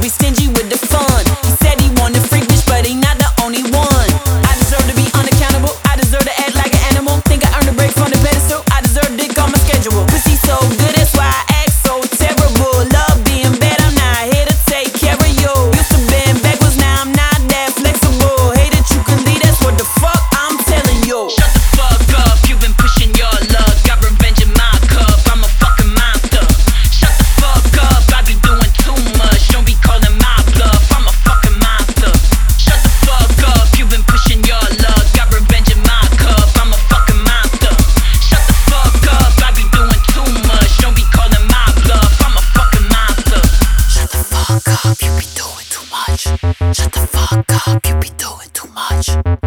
be stingy with the fun. He said he wanted freak bitch, but he not the only one. I deserve to be unaccountable, I deserve to act like an animal. Think I earned a break from the pedestal, I deserve dick on my schedule. Pussy so good, that's why I act so terrible. Love being bad, I'm not here to take care of you. Used to bend backwards, now I'm not that flexible. Hate that you can leave, that's what the fuck I'm telling you. Shut the fuck up, you've been pushing your luck. Got revenge in my cup, I'm a fucking monster. Shut the fuck up, I be doing too much. Don't be calling my bluff, I'm a fucking monster. Shut the fuck up, you've been pushing your luck. Got revenge in my cup, I'm a fucking monster. Shut the fuck up, I be doing too much. Don't be calling my bluff, I'm a fucking monster. Shut the fuck up, you be doing too much. Shut the fuck up, you be doing too much.